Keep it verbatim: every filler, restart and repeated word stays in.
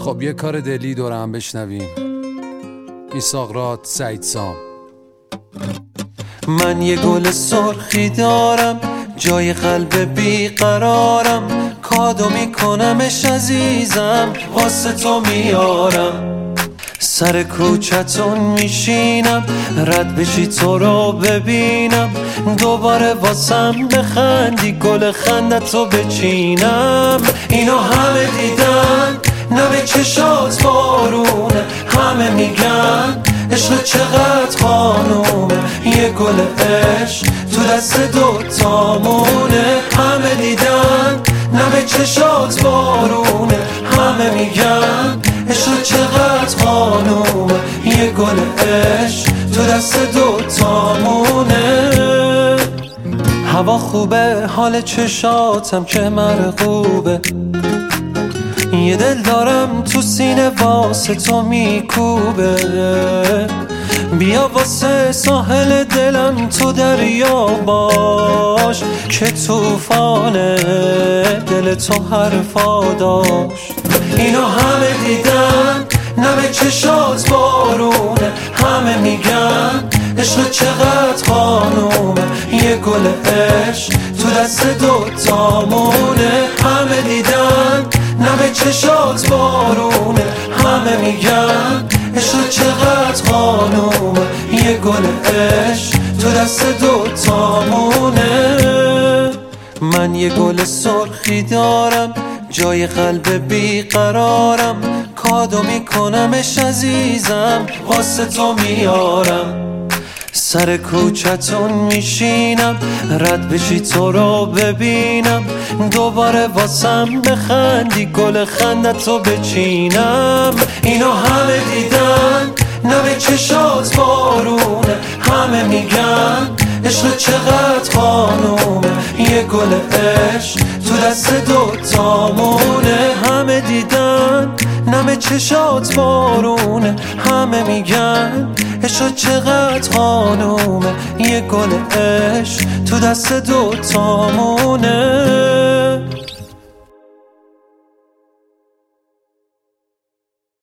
خب یه کار دلی دور هم بشنویم. میساقرات، سعید سام. من یه گل سرخی دارم، جای قلب بیقرارم، کادو میکنمش عزیزم، واسه تو میارم. سر کوچتون میشینم، رد بشی تو رو ببینم، دوباره واسم بخندی، گل خندتو بچینم. اینو همه دیدن، نه به چشات بارونه، همه میگن عشق چقدر خانومه، یه گل عشق تو دست دوتامونه. همه دیدن، نه به چشات بارونه، همه میگن عشق چقدر خانومه، یه گل عشق تو دست دوتامونه. هوا خوبه، حال چشاتم که مرغوبه، یه دل دارم تو سینه واسه تو میکوبه. بیا واسه ساحل دلم تو دریا باش، که توفانه دل تو حرفا داشت. اینو همه دیدن، نه به چشات بارونه، همه میگن عشق چقدر خانومه، یه گل عشق تو دست دوتامونه. همه دیدن، نه به چشات بارونه، همه میگن عشق چقدر خانومه، یه گل عشق تو دست دوتامونه. من یه گل سرخی دارم، جای قلب بیقرارم، کادو میکنمش عزیزم، واسه تو میارم. سر کوچتون میشینم، رد بشی تو رو ببینم، دوباره واسم بخندی، گل خندتو بچینم. اینو همه دیدن، نه به چشات بارونه، همه میگن عشق چقدر خانومه، یه گل عشق تو دست دوتامونه. همه دیدن، نه به چشات بارونه، همه میگن عشق چقدر خانومه، یه گل عشق تو دست دوتامونه.